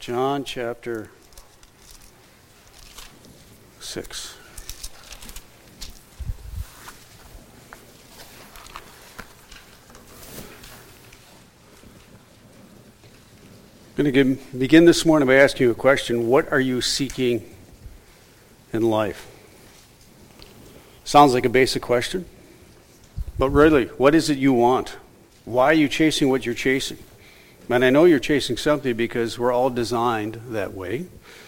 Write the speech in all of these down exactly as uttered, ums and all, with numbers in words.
John chapter six. I'm going to give, begin this morning by asking you a question. What are you seeking in life? Sounds like a basic question, but really, what is it you want? Why are you chasing what you're chasing? And I know you're chasing something because we're all designed that way.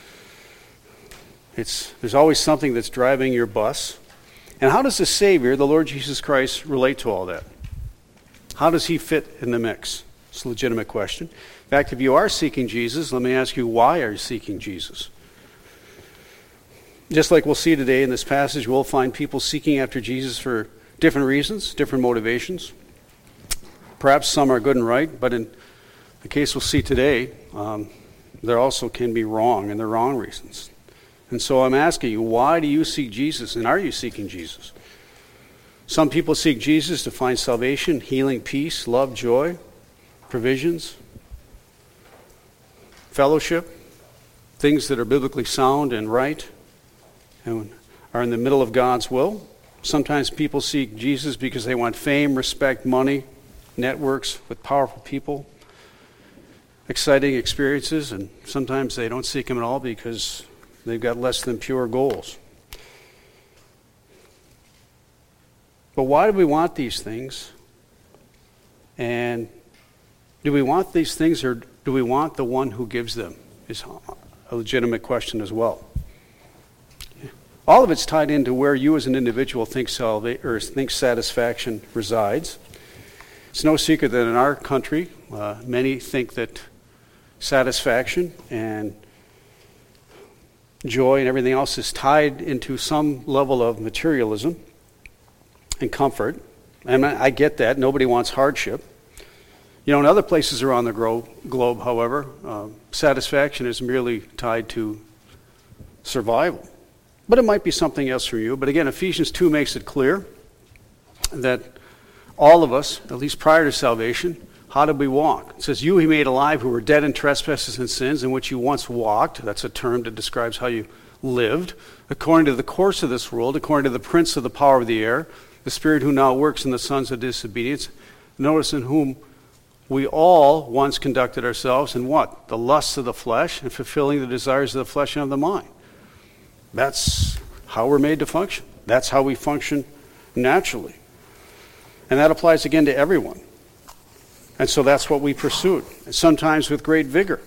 It's there's always something that's driving your bus. And how does the Savior, the Lord Jesus Christ, relate to all that? How does he fit in the mix? It's a legitimate question. In fact, if you are seeking Jesus, let me ask you, why are you seeking Jesus? Just like we'll see today in this passage, we'll find people seeking after Jesus for different reasons, different motivations. Perhaps some are good and right, but in the case we'll see today, um, there also can be wrong, and they're wrong reasons. And so I'm asking you, why do you seek Jesus, and are you seeking Jesus? Some people seek Jesus to find salvation, healing, peace, love, joy, provisions, fellowship, things that are biblically sound and right, and are in the middle of God's will. Sometimes people seek Jesus because they want fame, respect, money, networks with powerful people, exciting experiences, and sometimes they don't seek him at all because they've got less than pure goals. But why do we want these things? And do we want these things, or do we want the one who gives them? Is a legitimate question as well. All of it's tied into where you as an individual think salva- or think satisfaction resides. It's no secret that in our country, uh, many think that satisfaction and joy and everything else is tied into some level of materialism and comfort. And I get that. Nobody wants hardship. You know, in other places around the gro- globe, however, uh, satisfaction is merely tied to survival. But it might be something else for you. But again, Ephesians two makes it clear that all of us, at least prior to salvation, how did we walk? It says, you he made alive who were dead in trespasses and sins in which you once walked. That's a term that describes how you lived. According to the course of this world, according to the prince of the power of the air, the spirit who now works in the sons of disobedience. Notice in whom we all once conducted ourselves in what? The lusts of the flesh and fulfilling the desires of the flesh and of the mind. That's how we're made to function. That's how we function naturally. And that applies again to everyone. And so that's what we pursued, and sometimes with great vigor.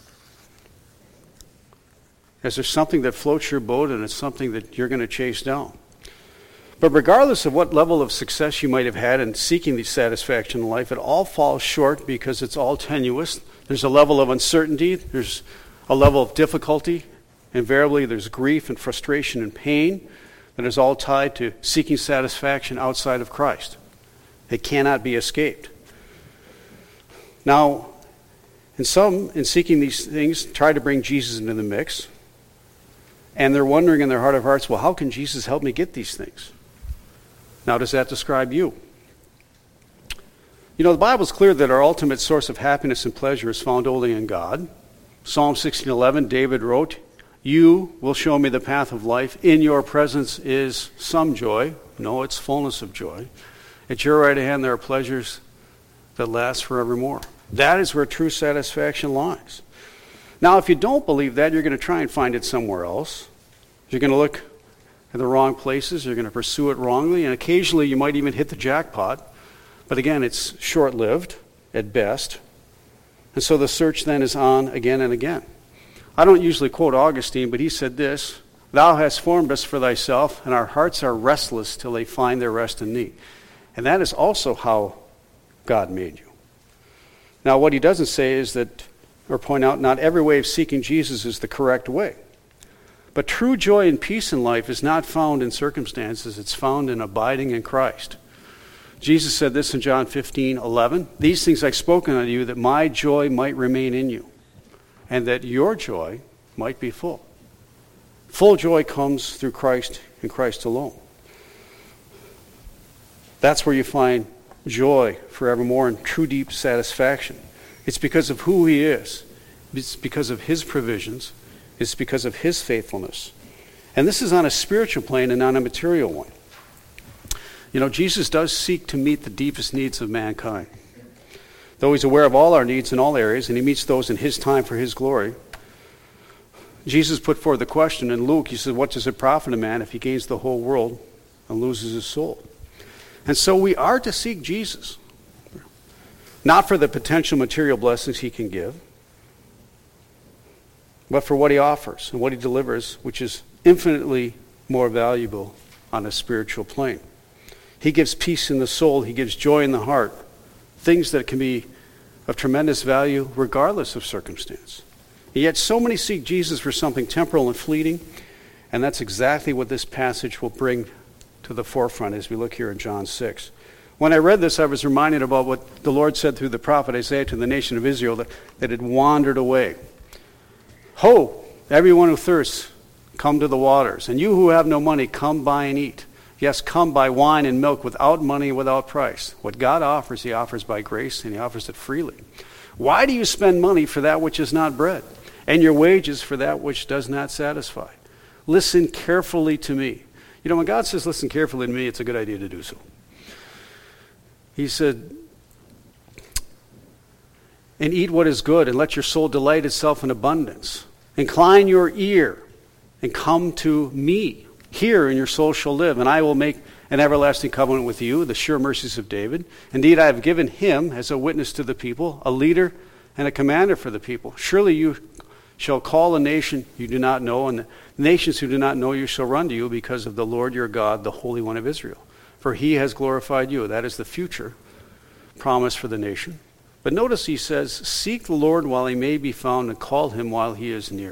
As there's something that floats your boat, and it's something that you're going to chase down. But regardless of what level of success you might have had in seeking the satisfaction in life, it all falls short because it's all tenuous. There's a level of uncertainty. There's a level of difficulty. Invariably, there's grief and frustration and pain that is all tied to seeking satisfaction outside of Christ. It cannot be escaped. Now, and some, in seeking these things, try to bring Jesus into the mix. And they're wondering in their heart of hearts, well, how can Jesus help me get these things? Now, does that describe you? You know, the Bible's clear that our ultimate source of happiness and pleasure is found only in God. Psalm sixteen eleven, David wrote, you will show me the path of life. In your presence is some joy. No, it's fullness of joy. At your right hand there are pleasures that last forevermore. That is where true satisfaction lies. Now, if you don't believe that, you're going to try and find it somewhere else. You're going to look in the wrong places. You're going to pursue it wrongly. And occasionally you might even hit the jackpot. But again, it's short-lived at best. And so the search then is on again and again. I don't usually quote Augustine, but he said this, thou hast formed us for thyself, and our hearts are restless till they find their rest in thee. And that is also how God made you. Now, what he doesn't say is that, or point out, not every way of seeking Jesus is the correct way. But true joy and peace in life is not found in circumstances. It's found in abiding in Christ. Jesus said this in John fifteen eleven, these things I've spoken unto you, that my joy might remain in you, and that your joy might be full. Full joy comes through Christ and Christ alone. That's where you find joy forevermore and true deep satisfaction. It's because of who he is It's because of his provisions. It's because of his faithfulness. And this is on a spiritual plane and on a material one. You know, Jesus does seek to meet the deepest needs of mankind. Though he's aware of all our needs in all areas, and he meets those in his time for his glory, Jesus put forth the question in Luke. He said, what does it profit a man if he gains the whole world and loses his soul? And so we are to seek Jesus, not for the potential material blessings he can give, but for what he offers and what he delivers, which is infinitely more valuable on a spiritual plane. He gives peace in the soul. He gives joy in the heart, things that can be of tremendous value regardless of circumstance. And yet so many seek Jesus for something temporal and fleeting, and that's exactly what this passage will bring to the forefront as we look here in John six. When I read this, I was reminded about what the Lord said through the prophet Isaiah to the nation of Israel that, that had wandered away. Ho, everyone who thirsts, come to the waters. And you who have no money, come buy and eat. Yes, come buy wine and milk without money, without price. What God offers, he offers by grace, and he offers it freely. Why do you spend money for that which is not bread, and your wages for that which does not satisfy? Listen carefully to me. You know, when God says listen carefully to me, it's a good idea to do so. He said, and eat what is good, and let your soul delight itself in abundance. Incline your ear, and come to me. Hear, and your soul shall live, and I will make an everlasting covenant with you, the sure mercies of David. Indeed, I have given him as a witness to the people, a leader and a commander for the people. Surely you shall call a nation you do not know, and the nations who do not know you shall run to you because of the Lord your God, the Holy One of Israel. For he has glorified you. That is the future promise for the nation. But notice he says, seek the Lord while he may be found, and call him while he is near.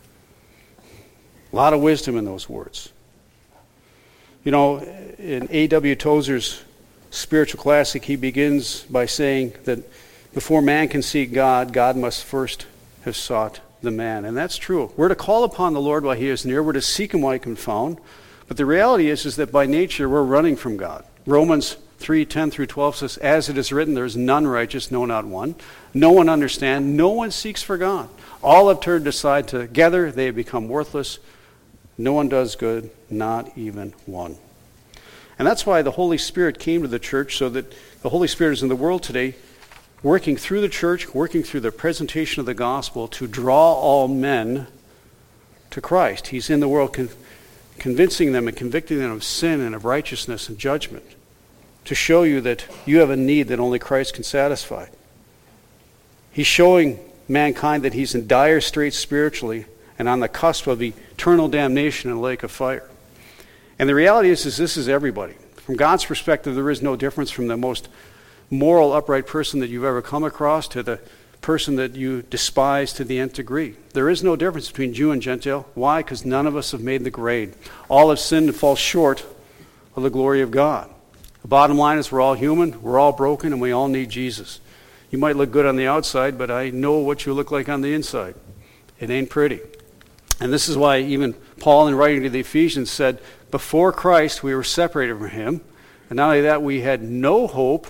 A lot of wisdom in those words. You know, in A W Tozer's spiritual classic, he begins by saying that before man can seek God, God must first have sought the man. And that's true. We're to call upon the Lord while he is near. We're to seek him while he can be found. But the reality is, is that by nature, we're running from God. Romans three, ten through twelve says, as it is written, there is none righteous, no, not one. No one understands. No one seeks for God. All have turned aside. Together they have become worthless. No one does good, not even one. And that's why the Holy Spirit came to the church, so that the Holy Spirit is in the world today, working through the church, working through the presentation of the gospel to draw all men to Christ. He's in the world con- convincing them and convicting them of sin and of righteousness and judgment, to show you that you have a need that only Christ can satisfy. He's showing mankind that he's in dire straits spiritually and on the cusp of eternal damnation in a lake of fire. And the reality is, is this is everybody. From God's perspective, there is no difference from the most moral, upright person that you've ever come across to the person that you despise to the nth degree. There is no difference between Jew and Gentile. Why? Because none of us have made the grade. All have sinned and fall short of the glory of God. The bottom line is we're all human, we're all broken, and we all need Jesus. You might look good on the outside, but I know what you look like on the inside. It ain't pretty. And this is why even Paul, in writing to the Ephesians, said, before Christ we were separated from him, and not only that, we had no hope,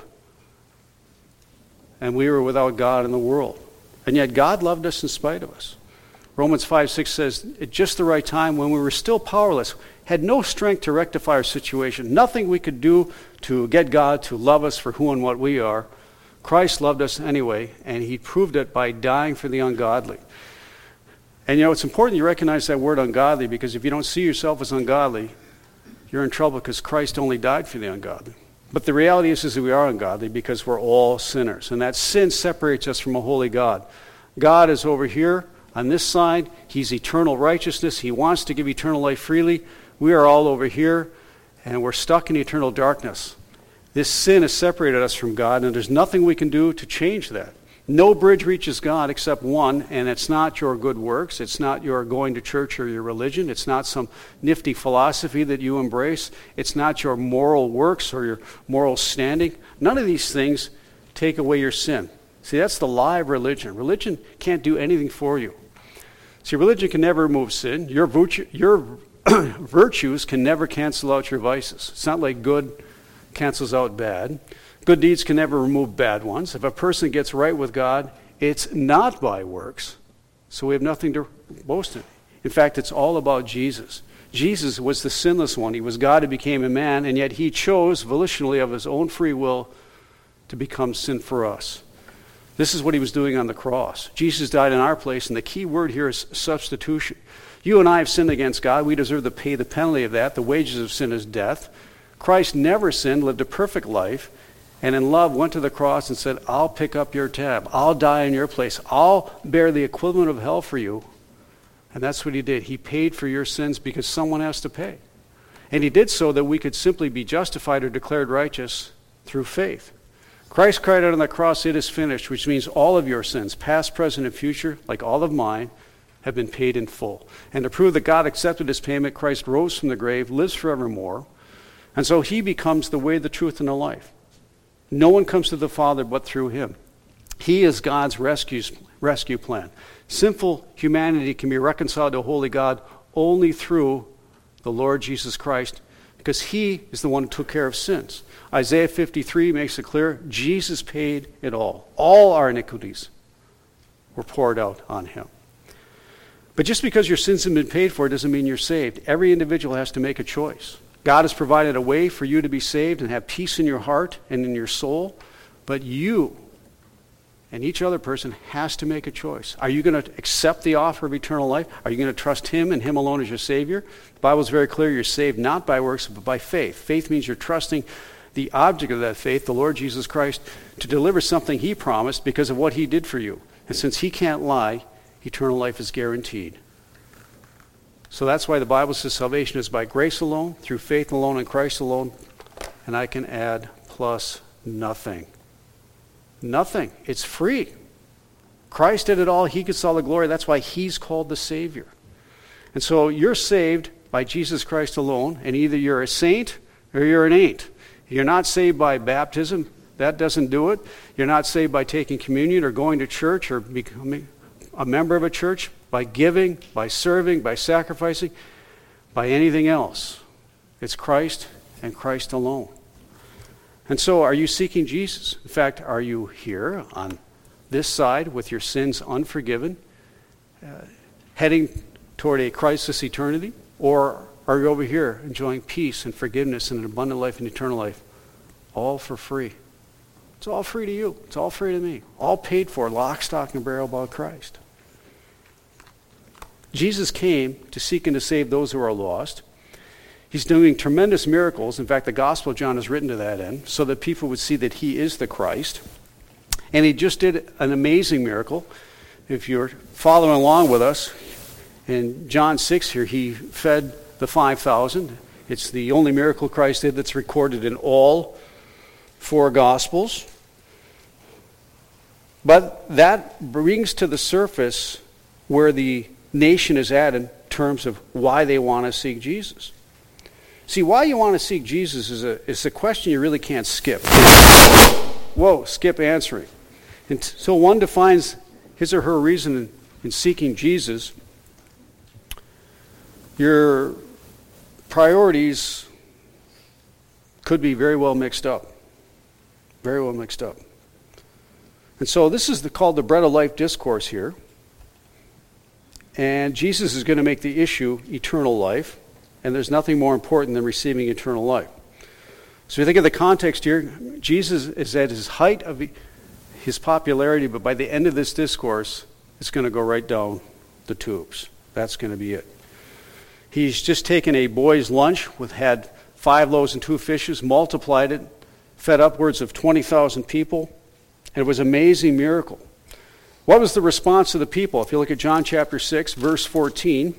and we were without God in the world. And yet God loved us in spite of us. Romans five six says, at just the right time, when we were still powerless, had no strength to rectify our situation, nothing we could do to get God to love us for who and what we are, Christ loved us anyway, and he proved it by dying for the ungodly. And you know, it's important you recognize that word ungodly, because if you don't see yourself as ungodly, you're in trouble, because Christ only died for the ungodly. But the reality is, is that we are ungodly because we're all sinners. And that sin separates us from a holy God. God is over here on this side. He's eternal righteousness. He wants to give eternal life freely. We are all over here, and we're stuck in eternal darkness. This sin has separated us from God, and there's nothing we can do to change that. No bridge reaches God except one, and it's not your good works. It's not your going to church or your religion. It's not some nifty philosophy that you embrace. It's not your moral works or your moral standing. None of these things take away your sin. See, that's the lie of religion. Religion can't do anything for you. See, religion can never remove sin. Your, virtue, your virtues can never cancel out your vices. It's not like good cancels out bad. Good deeds can never remove bad ones. If a person gets right with God, it's not by works, So we have nothing to boast in. In fact, it's all about Jesus. Jesus was the sinless one. He was God who became a man, and yet he chose volitionally of his own free will to become sin for us. This is what he was doing on the cross. Jesus died in our place, and the key word here is substitution. You and I have sinned against God. We deserve to pay the penalty of that. The wages of sin is death. Christ never sinned, lived a perfect life, and in love went to the cross and said, I'll pick up your tab. I'll die in your place. I'll bear the equivalent of hell for you. And that's what he did. He paid for your sins because someone has to pay. And he did so that we could simply be justified or declared righteous through faith. Christ cried out on the cross, it is finished, which means all of your sins, past, present, and future, like all of mine, have been paid in full. And to prove that God accepted his payment, Christ rose from the grave, lives forevermore, and so he becomes the way, the truth, and the life. No one comes to the Father but through him. He is God's rescue, rescue plan. Sinful humanity can be reconciled to a holy God only through the Lord Jesus Christ, because he is the one who took care of sins. Isaiah fifty-three makes it clear, Jesus paid it all. All our iniquities were poured out on him. But just because your sins have been paid for doesn't mean you're saved. Every individual has to make a choice. God has provided a way for you to be saved and have peace in your heart and in your soul, but you and each other person has to make a choice. Are you going to accept the offer of eternal life? Are you going to trust him and him alone as your Savior? The Bible is very clear, you're saved not by works, but by faith. Faith means you're trusting the object of that faith, the Lord Jesus Christ, to deliver something he promised because of what he did for you. And since he can't lie, eternal life is guaranteed. So that's why the Bible says salvation is by grace alone, through faith alone, in Christ alone, and I can add plus nothing. Nothing. It's free. Christ did it all. He gets all the glory. That's why he's called the Savior. And so you're saved by Jesus Christ alone, and either you're a saint or you're an ain't. You're not saved by baptism. That doesn't do it. You're not saved by taking communion or going to church or becoming a member of a church, by giving, by serving, by sacrificing, by anything else. It's Christ and Christ alone. And so are you seeking Jesus? In fact, are you here on this side with your sins unforgiven, uh, heading toward a Christless eternity? Or are you over here enjoying peace and forgiveness and an abundant life and eternal life, all for free? It's all free to you. It's all free to me. All paid for, lock, stock, and barrel by Christ. Jesus came to seek and to save those who are lost. He's doing tremendous miracles. In fact, the Gospel of John is written to that end, so that people would see that he is the Christ. And he just did an amazing miracle. If you're following along with us, in John six here, he fed the five thousand. It's the only miracle Christ did that's recorded in all four Gospels. But that brings to the surface where the nation is at in terms of why they want to seek Jesus. See, why you want to seek Jesus is a, is a question you really can't skip. Whoa, skip answering. Until one defines his or her reason in, in seeking Jesus, your priorities could be very well mixed up. Very well mixed up. And so this is the, called the Bread of Life discourse here. And Jesus is going to make the issue eternal life. And there's nothing more important than receiving eternal life. So if you think of the context here, Jesus is at his height of his popularity, but by the end of this discourse, it's going to go right down the tubes. That's going to be it. He's just taken a boy's lunch, with had five loaves and two fishes, multiplied it, fed upwards of twenty thousand people. And it was an amazing miracle. What was the response of the people? If you look at John chapter six, verse fourteen,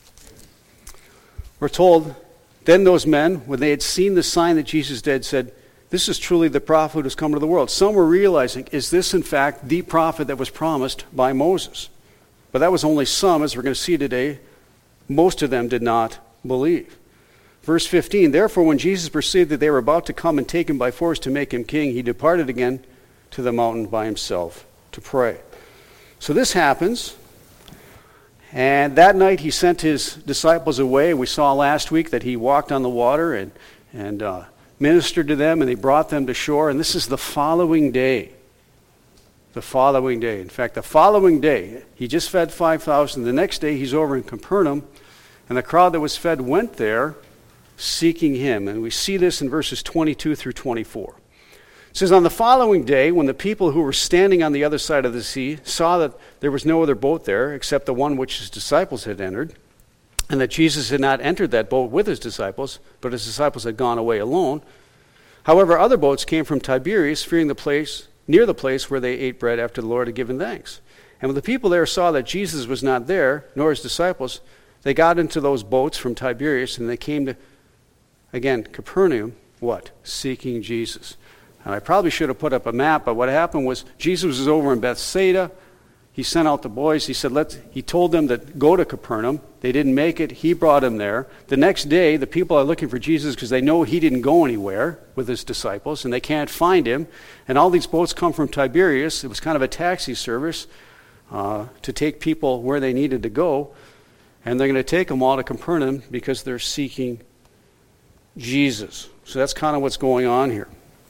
we're told, then those men, when they had seen the sign that Jesus did, said, this is truly the prophet who has come to the world. Some were realizing, is this in fact the prophet that was promised by Moses? But that was only some, as we're going to see today. Most of them did not believe. Verse fifteen, therefore when Jesus perceived that they were about to come and take him by force to make him king, he departed again to the mountain by himself to pray. So this happens, and that night he sent his disciples away. We saw last week that he walked on the water and, and uh, ministered to them, and they brought them to shore. And this is the following day. the following day. In fact, the following day, he just fed five thousand. The next day, he's over in Capernaum, and the crowd that was fed went there seeking him. And we see this in verses twenty-two through twenty-four. It says, on the following day, when the people who were standing on the other side of the sea saw that there was no other boat there except the one which his disciples had entered, and that Jesus had not entered that boat with his disciples, but his disciples had gone away alone. However, other boats came from Tiberias, fearing the place, near the place where they ate bread after the Lord had given thanks. And when the people there saw that Jesus was not there, nor his disciples, they got into those boats from Tiberias, and they came to, again, Capernaum, what? Seeking Jesus. And I probably should have put up a map, but what happened was Jesus was over in Bethsaida. He sent out the boys. He said, Let's, he told them to go to Capernaum. They didn't make it. He brought them there. The next day, the people are looking for Jesus because they know he didn't go anywhere with his disciples, and they can't find him. And all these boats come from Tiberias. It was kind of a taxi service uh, to take people where they needed to go. And they're going to take them all to Capernaum because they're seeking Jesus. So that's kind of what's going on here.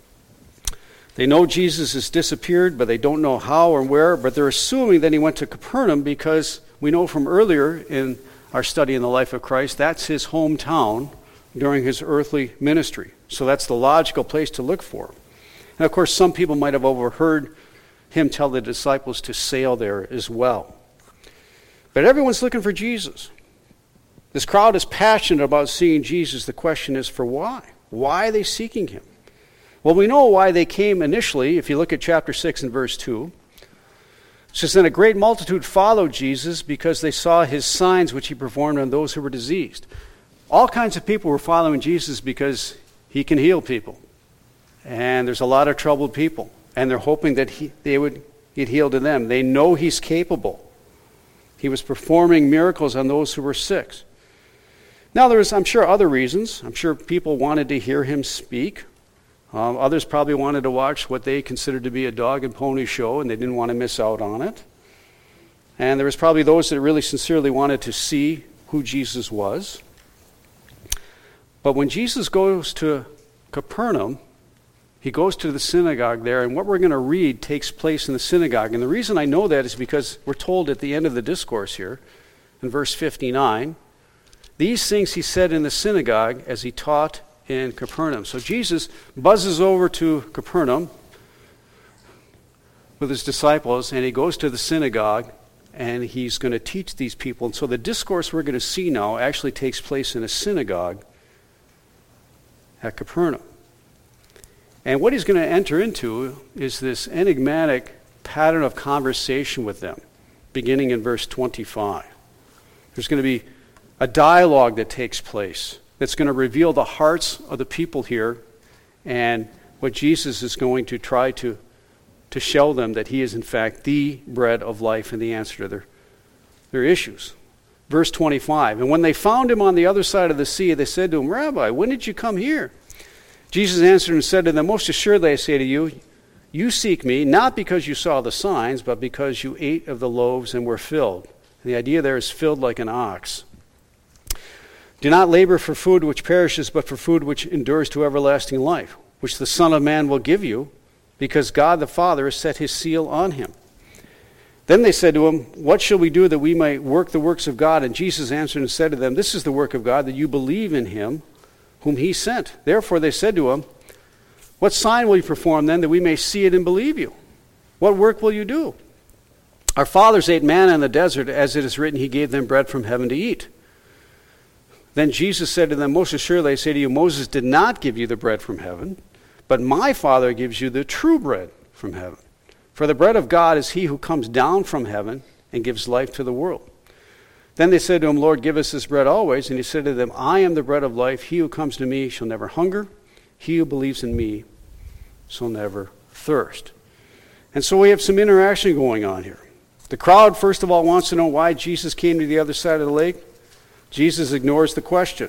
They know Jesus has disappeared, but they don't know how or where, but they're assuming that he went to Capernaum because we know from earlier in our study in the life of Christ, that's his hometown during his earthly ministry. So that's the logical place to look for. And of course, some people might have overheard him tell the disciples to sail there as well. But everyone's looking for Jesus. This crowd is passionate about seeing Jesus. The question is, for why? Why are they seeking him? Well, we know why they came initially, if you look at chapter six and verse two. It says, then a great multitude followed Jesus because they saw his signs which he performed on those who were diseased. All kinds of people were following Jesus because he can heal people. And there's a lot of troubled people. And they're hoping that he, they would get healed to them. They know he's capable. He was performing miracles on those who were sick. Now, there's, I'm sure, other reasons. I'm sure people wanted to hear him speak. Um, others probably wanted to watch what they considered to be a dog and pony show, and they didn't want to miss out on it. And there was probably those that really sincerely wanted to see who Jesus was. But when Jesus goes to Capernaum, he goes to the synagogue there, and what we're going to read takes place in the synagogue. And the reason I know that is because we're told at the end of the discourse here, in verse fifty-nine, these things he said in the synagogue as he taught in Capernaum. So Jesus buzzes over to Capernaum with his disciples, and he goes to the synagogue, and he's going to teach these people. And so the discourse we're going to see now actually takes place in a synagogue at Capernaum. And what he's going to enter into is this enigmatic pattern of conversation with them, beginning in verse twenty-five. There's going to be a dialogue that takes place that's going to reveal the hearts of the people here and what Jesus is going to try to, to show them that he is in fact the bread of life and the answer to their, their issues. Verse twenty-five, and when they found him on the other side of the sea, they said to him, Rabbi, when did you come here? Jesus answered and said to them, most assuredly I say to you, you seek me not because you saw the signs, but because you ate of the loaves and were filled. And the idea there is filled like an ox. Do not labor for food which perishes, but for food which endures to everlasting life, which the Son of Man will give you, because God the Father has set his seal on him. Then they said to him, what shall we do that we may work the works of God? And Jesus answered and said to them, this is the work of God, that you believe in him whom he sent. Therefore they said to him, what sign will you perform then that we may see it and believe you? What work will you do? Our fathers ate manna in the desert, as it is written, he gave them bread from heaven to eat. Then Jesus said to them, most assuredly I say to you, Moses did not give you the bread from heaven, but my Father gives you the true bread from heaven. For the bread of God is he who comes down from heaven and gives life to the world. Then they said to him, Lord, give us this bread always. And he said to them, I am the bread of life. He who comes to me shall never hunger. He who believes in me shall never thirst. And so we have some interaction going on here. The crowd, first of all, wants to know why Jesus came to the other side of the lake. Jesus ignores the question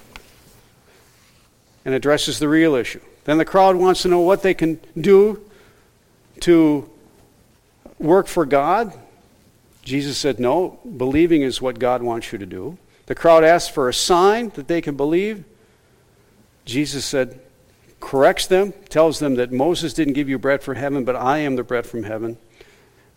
and addresses the real issue. Then the crowd wants to know what they can do to work for God. Jesus said, no, believing is what God wants you to do. The crowd asked for a sign that they can believe. Jesus said, corrects them, tells them that Moses didn't give you bread from heaven, but I am the bread from heaven.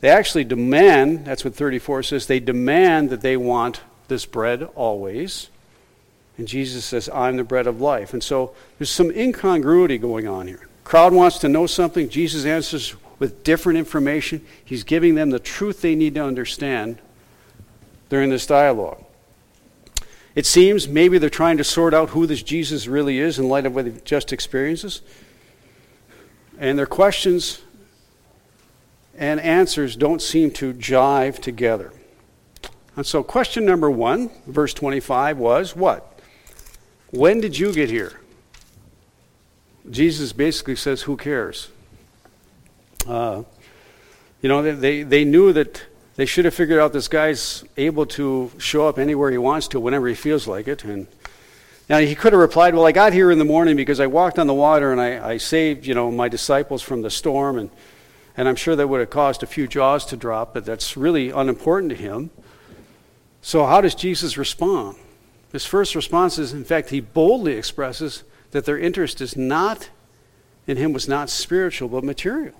They actually demand, that's what thirty-four says, they demand that they want this bread always. And Jesus says, I'm the bread of life. And so there's some incongruity going on here. Crowd wants to know something. Jesus answers with different information. He's giving them the truth they need to understand during this dialogue. It seems maybe they're trying to sort out who this Jesus really is in light of what they've just experienced. And their questions and answers don't seem to jive together. And so question number one, verse twenty-five, was what? When did you get here? Jesus basically says, who cares? Uh, you know, they, they knew that they should have figured out this guy's able to show up anywhere he wants to, whenever he feels like it. And now he could have replied, well, I got here in the morning because I walked on the water and I, I saved, you know, my disciples from the storm. And, and I'm sure that would have caused a few jaws to drop, but that's really unimportant to him. So how does Jesus respond? His first response is, in fact, he boldly expresses that their interest is not in him was not spiritual, but material.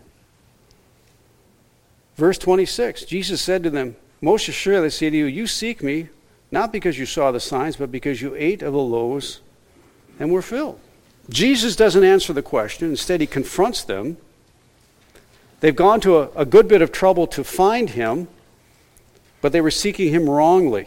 Verse twenty-six, Jesus said to them, most assuredly I say to you, you seek me, not because you saw the signs, but because you ate of the loaves and were filled. Jesus doesn't answer the question. Instead, he confronts them. They've gone to a, a good bit of trouble to find him, but they were seeking him wrongly.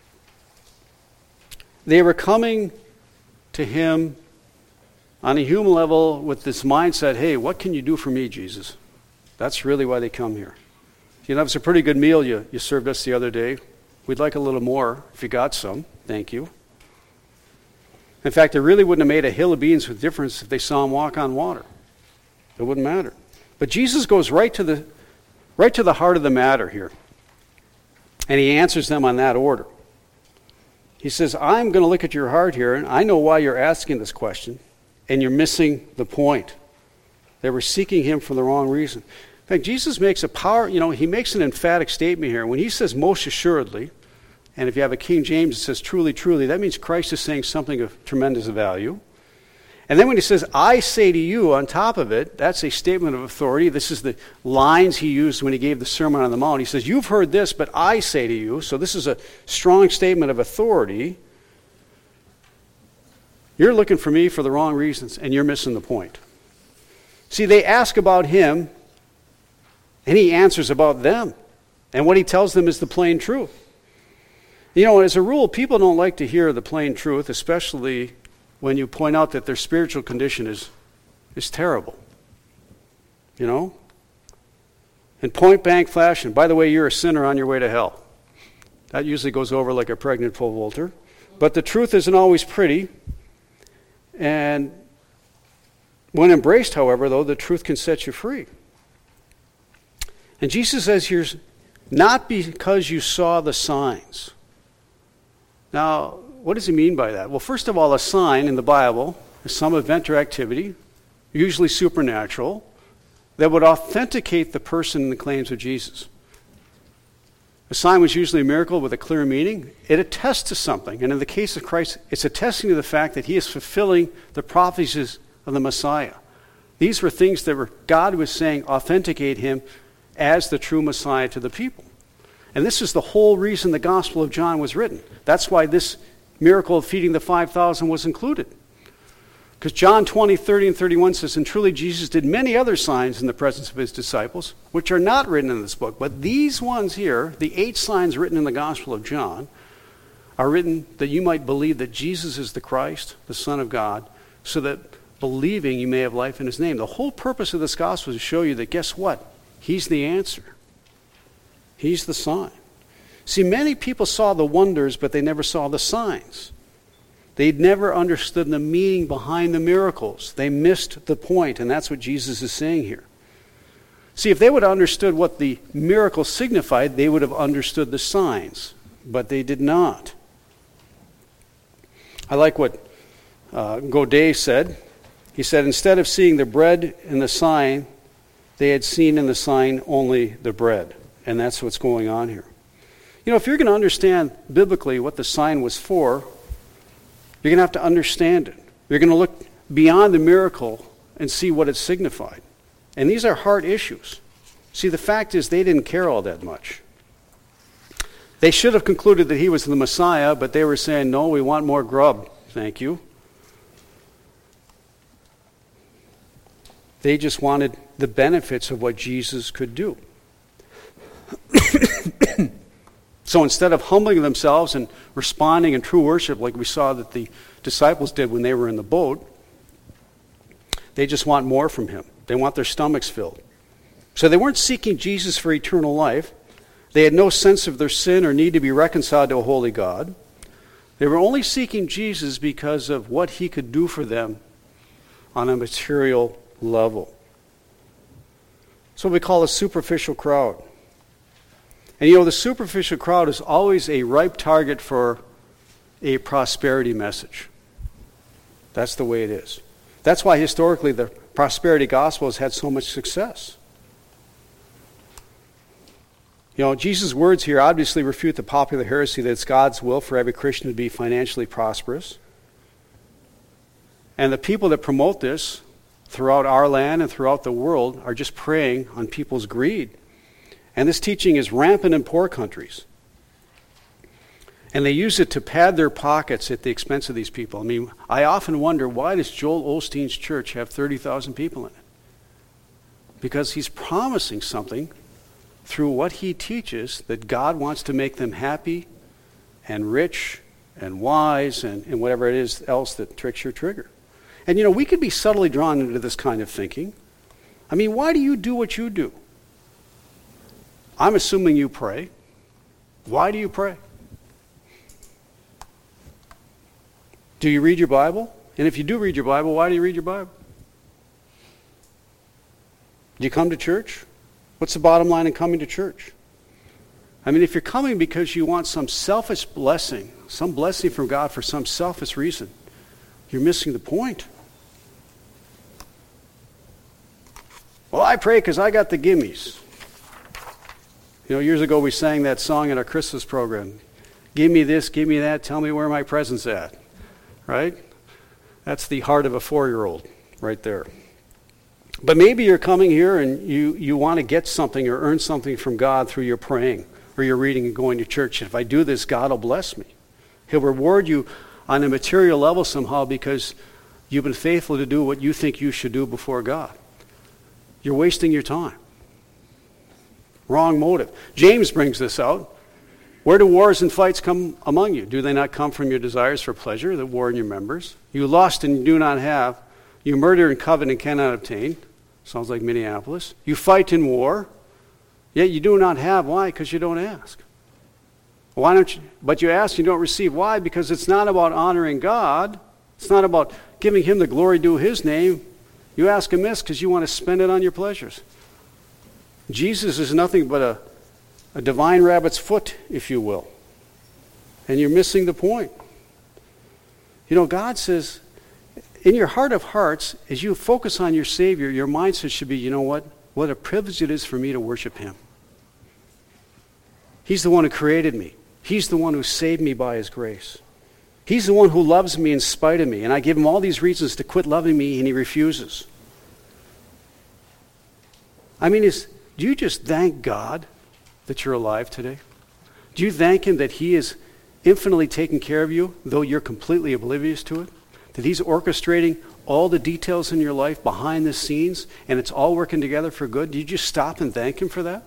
They were coming to him on a human level with this mindset, hey, what can you do for me, Jesus? That's really why they come here. You know, it was a pretty good meal you, you served us the other day. We'd like a little more if you got some. Thank you. In fact, it really wouldn't have made a hill of beans with difference if they saw him walk on water. It wouldn't matter. But Jesus goes right to the right to the heart of the matter here. And he answers them on that order. He says, I'm going to look at your heart here, and I know why you're asking this question, and you're missing the point. They were seeking him for the wrong reason. In fact, Jesus makes a power, you know, he makes an emphatic statement here. When he says most assuredly, and if you have a King James, it says truly, truly, that means Christ is saying something of tremendous value. And then when he says, I say to you, on top of it, that's a statement of authority. This is the lines he used when he gave the Sermon on the Mount. He says, you've heard this, but I say to you. So this is a strong statement of authority. You're looking for me for the wrong reasons, and you're missing the point. See, they ask about him, and he answers about them. And what he tells them is the plain truth. You know, as a rule, people don't like to hear the plain truth, especially when you point out that their spiritual condition is, is terrible. You know? In point-blank fashion, by the way, you're a sinner on your way to hell. That usually goes over like a pregnant pole vaulter. But the truth isn't always pretty. And when embraced, however, though, the truth can set you free. And Jesus says here, not because you saw the signs. Now, what does he mean by that? Well, first of all, a sign in the Bible is some event or activity, usually supernatural, that would authenticate the person and the claims of Jesus. A sign was usually a miracle with a clear meaning. It attests to something. And in the case of Christ, it's attesting to the fact that he is fulfilling the prophecies of the Messiah. These were things that were God was saying authenticate him as the true Messiah to the people. And this is the whole reason the Gospel of John was written. That's why this miracle of feeding the five thousand was included. Because John twenty, thirty, and thirty-one says, and truly Jesus did many other signs in the presence of his disciples, which are not written in this book. But these ones here, the eight signs written in the Gospel of John, are written that you might believe that Jesus is the Christ, the Son of God, so that believing you may have life in his name. The whole purpose of this gospel is to show you that, guess what? He's the answer. He's the sign. See, many people saw the wonders, but they never saw the signs. They'd never understood the meaning behind the miracles. They missed the point, and that's what Jesus is saying here. See, if they would have understood what the miracle signified, they would have understood the signs, but they did not. I like what uh, Godet said. He said, instead of seeing the bread and the sign, they had seen in the sign only the bread. And that's what's going on here. You know, if you're going to understand biblically what the sign was for, you're going to have to understand it. You're going to look beyond the miracle and see what it signified. And these are hard issues. See, the fact is they didn't care all that much. They should have concluded that he was the Messiah, but they were saying, no, we want more grub, thank you. They just wanted the benefits of what Jesus could do. So instead of humbling themselves and responding in true worship like we saw that the disciples did when they were in the boat, they just want more from him. They want their stomachs filled. So they weren't seeking Jesus for eternal life. They had no sense of their sin or need to be reconciled to a holy God. They were only seeking Jesus because of what he could do for them on a material level. So we call a superficial crowd. And you know, the superficial crowd is always a ripe target for a prosperity message. That's the way it is. That's why historically the prosperity gospel has had so much success. You know, Jesus' words here obviously refute the popular heresy that it's God's will for every Christian to be financially prosperous. And the people that promote this throughout our land and throughout the world are just preying on people's greed. And this teaching is rampant in poor countries. And they use it to pad their pockets at the expense of these people. I mean, I often wonder, why does Joel Osteen's church have thirty thousand people in it? Because he's promising something through what he teaches that God wants to make them happy and rich and wise and, and whatever it is else that tricks your trigger. And you know, we could be subtly drawn into this kind of thinking. I mean, why do you do what you do? I'm assuming you pray. Why do you pray? Do you read your Bible? And if you do read your Bible, why do you read your Bible? Do you come to church? What's the bottom line in coming to church? I mean, if you're coming because you want some selfish blessing, some blessing from God for some selfish reason, you're missing the point. Well, I pray because I got the gimmies. You know, years ago we sang that song in our Christmas program. Give me this, give me that, tell me where my present's at. Right? That's the heart of a four-year-old right there. But maybe you're coming here and you, you want to get something or earn something from God through your praying or your reading and going to church. If I do this, God will bless me. He'll reward you on a material level somehow because you've been faithful to do what you think you should do before God. You're wasting your time. Wrong motive. James brings this out. Where do wars and fights come among you? Do they not come from your desires for pleasure that war in your members? You lust and do not have. You murder and covet and cannot obtain. Sounds like Minneapolis. You fight in war, yet you do not have. Why? Because you don't ask. Why don't you? But you ask, you don't receive. Why? Because it's not about honoring God. It's not about giving him the glory due his name. You ask amiss because you want to spend it on your pleasures. Jesus is nothing but a, a divine rabbit's foot, if you will. And you're missing the point. You know, God says, in your heart of hearts, as you focus on your Savior, your mindset should be, you know what? What a privilege it is for me to worship him. He's the one who created me. He's the one who saved me by his grace. He's the one who loves me in spite of me. And I give him all these reasons to quit loving me, and he refuses. I mean, is, do you just thank God that you're alive today? Do you thank him that he is infinitely taking care of you, though you're completely oblivious to it? That he's orchestrating all the details in your life behind the scenes, and it's all working together for good? Do you just stop and thank him for that?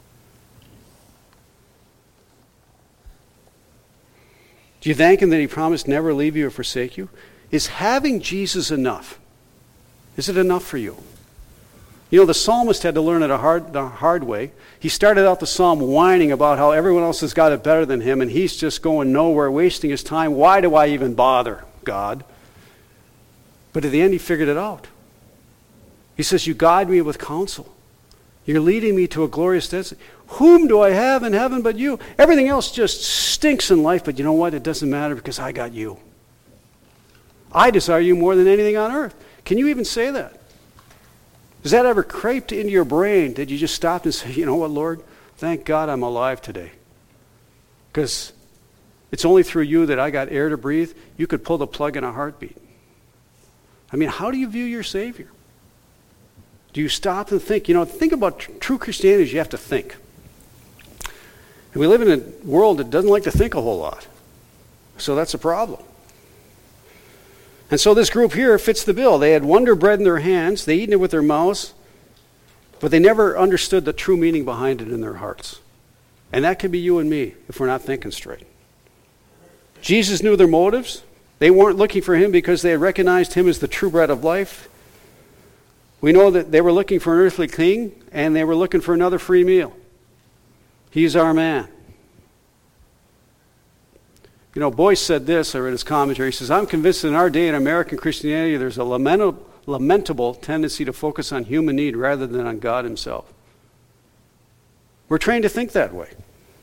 Do you thank him that he promised never leave you or forsake you? Is having Jesus enough? Is it enough for you? You know, the psalmist had to learn it a hard, the hard way. He started out the psalm whining about how everyone else has got it better than him, and he's just going nowhere, wasting his time. Why do I even bother, God? But at the end, he figured it out. He says, you guide me with counsel. You're leading me to a glorious destiny. Whom do I have in heaven but you? Everything else just stinks in life, but you know what? It doesn't matter because I got you. I desire you more than anything on earth. Can you even say that? Has that ever crept into your brain? Did you just stop and say, you know what, Lord? Thank God I'm alive today. Because it's only through you that I got air to breathe. You could pull the plug in a heartbeat. I mean, how do you view your Savior? Do you stop and think? You know, think about tr- true Christianity is you have to think. And we live in a world that doesn't like to think a whole lot. So that's a problem. And so this group here fits the bill. They had Wonder Bread in their hands. They eaten it with their mouths. But they never understood the true meaning behind it in their hearts. And that could be you and me if we're not thinking straight. Jesus knew their motives. They weren't looking for him because they had recognized him as the true bread of life. We know that they were looking for an earthly king, and they were looking for another free meal. He's our man. You know, Boyce said this, I read his commentary. He says, I'm convinced that in our day in American Christianity, there's a lamentable, lamentable tendency to focus on human need rather than on God himself. We're trained to think that way.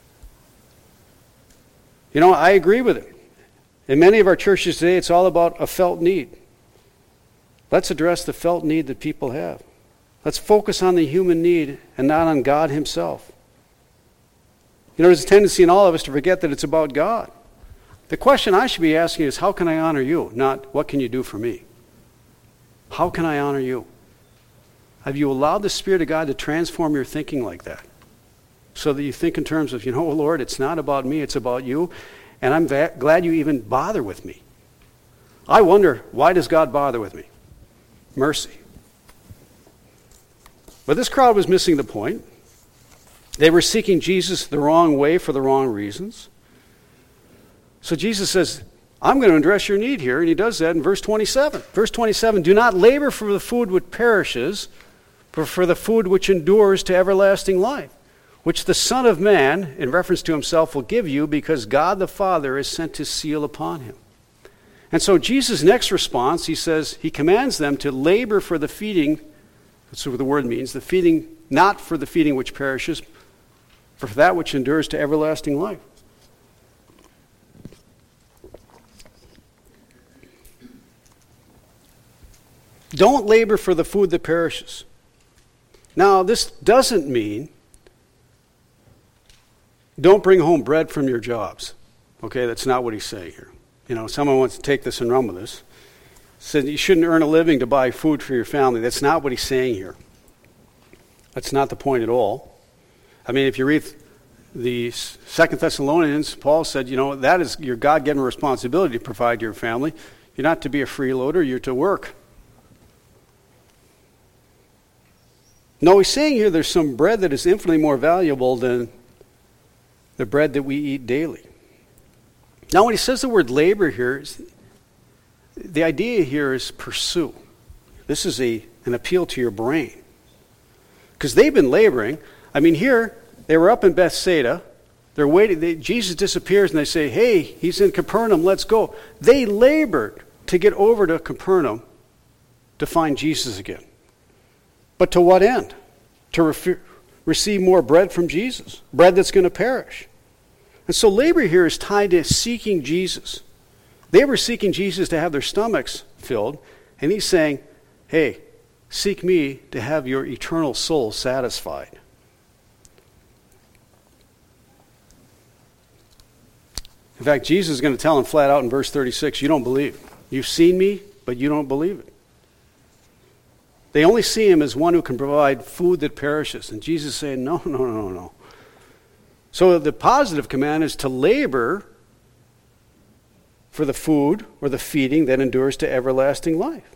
You know, I agree with it. In many of our churches today, it's all about a felt need. Let's address the felt need that people have. Let's focus on the human need and not on God himself. You know, there's a tendency in all of us to forget that it's about God. The question I should be asking is, how can I honor you? Not, what can you do for me? How can I honor you? Have you allowed the Spirit of God to transform your thinking like that? So that you think in terms of, you know, Lord, it's not about me, it's about you. And I'm va- glad you even bother with me. I wonder, why does God bother with me? Mercy. But this crowd was missing the point. They were seeking Jesus the wrong way for the wrong reasons. So Jesus says, I'm going to address your need here. And he does that in verse twenty-seven. Verse twenty-seven, do not labor for the food which perishes, but for the food which endures to everlasting life, which the Son of Man, in reference to himself, will give you, because God the Father has sent his seal upon him. And so Jesus' next response, he says, he commands them to labor for the feeding, that's what the word means, the feeding, not for the feeding which perishes, but for that which endures to everlasting life. Don't labor for the food that perishes. Now, this doesn't mean don't bring home bread from your jobs. Okay, that's not what he's saying here. You know, someone wants to take this and run with this. Said you shouldn't earn a living to buy food for your family. That's not what he's saying here. That's not the point at all. I mean, if you read the Second Thessalonians, Paul said, you know, that is your God-given responsibility to provide your family. You're not to be a freeloader, you're to work. No, he's saying here there's some bread that is infinitely more valuable than the bread that we eat daily. Now, when he says the word labor here, the idea here is pursue. This is a an appeal to your brain. Because they've been laboring. I mean, here, they were up in Bethsaida. They're waiting. They, Jesus disappears, and they say, hey, he's in Capernaum, let's go. They labored to get over to Capernaum to find Jesus again. But to what end? To re- receive more bread from Jesus, bread that's going to perish. And so labor here is tied to seeking Jesus. They were seeking Jesus to have their stomachs filled, and he's saying, hey, seek me to have your eternal soul satisfied. In fact, Jesus is going to tell them flat out in verse thirty-six, you don't believe. You've seen me, but you don't believe it. They only see him as one who can provide food that perishes. And Jesus is saying, no, no, no, no. So the positive command is to labor for the food or the feeding that endures to everlasting life,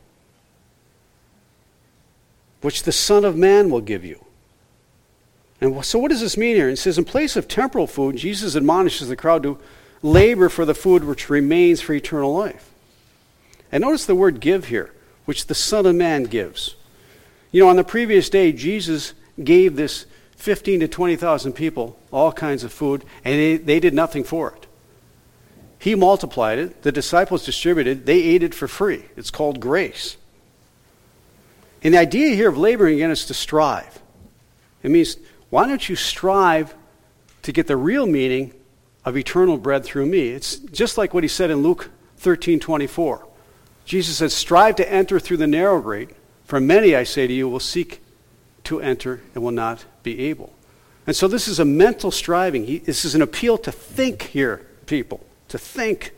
which the Son of Man will give you. And so what does this mean here? It says, in place of temporal food, Jesus admonishes the crowd to labor for the food which remains for eternal life. And notice the word give here, which the Son of Man gives. You know, on the previous day, Jesus gave this fifteen to twenty thousand people all kinds of food, and they, they did nothing for it. He multiplied it. The disciples distributed. They ate it for free. It's called grace. And the idea here of laboring again is to strive. It means, why don't you strive to get the real meaning of eternal bread through me? It's just like what he said in Luke thirteen twenty-four. Jesus said, strive to enter through the narrow gate. For many, I say to you, will seek to enter and will not be able. And so this is a mental striving. He, this is an appeal to think here, people. To think.